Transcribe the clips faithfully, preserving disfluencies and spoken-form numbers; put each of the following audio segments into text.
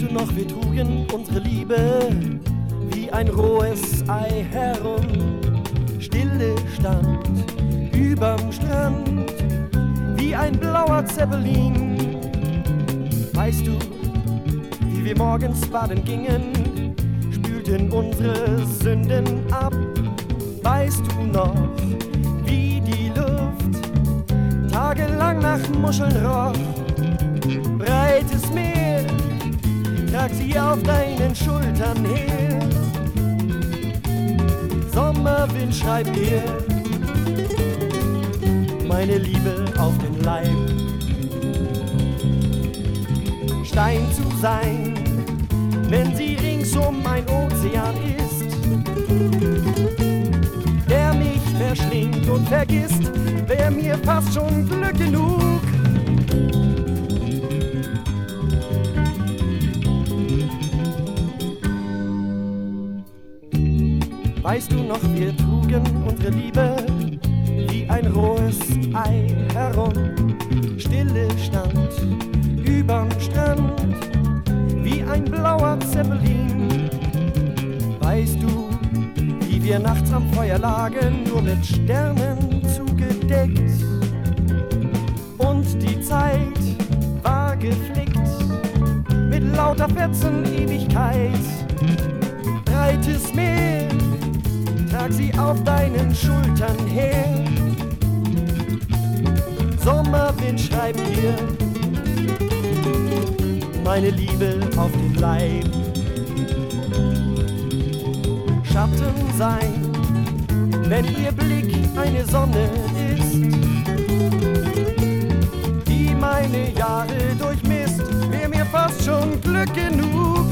du noch, wir trugen unsere Liebe wie ein rohes Ei herum. Stille stand überm Strand wie ein blauer Zeppelin. Weißt du, wie wir morgens baden gingen, spülten unsere Sünden ab? Weißt du noch, wie die Luft tagelang nach Muscheln roch? Breites Meer, trag sie auf deinen Schultern her. Sommerwind schreibt dir meine Liebe auf den Leib. Stein zu sein, wenn sie ringsum ein Ozean ist, der mich verschlingt und vergisst, wär mir fast schon Glück genug. Weißt du noch, wir trugen unsere Liebe wie ein rohes Ei herum. Stille stand überm Strand wie ein blauer Zeppelin. Weißt du, wie wir nachts am Feuer lagen, nur mit Sternen zugedeckt? Und die Zeit war geflickt mit lauter Fetzen Ewigkeit. Breites Meer, trag sie auf deinen Schultern her. Sommerwind schreibt dir meine Liebe auf den Leib. Schatten sein, wenn ihr Blick eine Sonne ist, die meine Jahre durchmisst, wär mir fast schon Glück genug.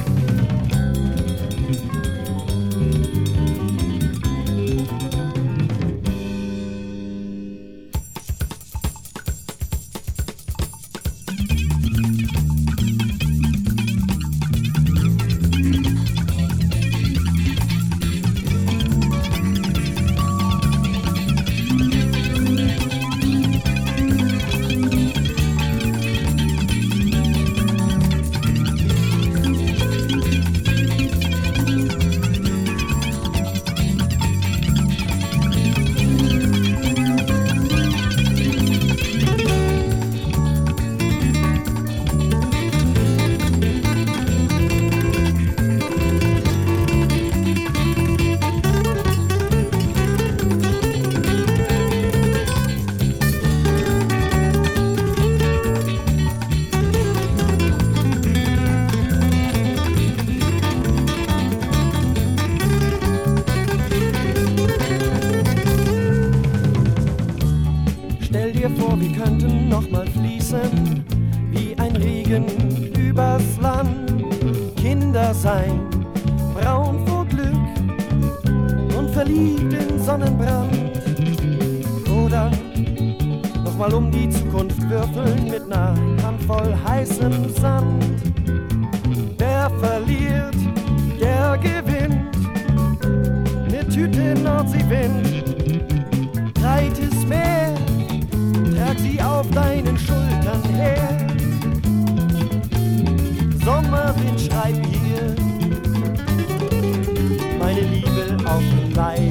Stell dir vor, wir könnten nochmal fließen, wie ein Regen übers Land. Kinder sein, braun vor Glück und verliebt in Sonnenbrand. Oder nochmal um die Zukunft würfeln mit ner Handvoll heißem Sand. Wer verliert, der gewinnt, ne Tüte Nordseewind. Breites Meer, trag sie auf deinen Schultern her. Sommerwind schreib hier meine Liebe auf den Leib.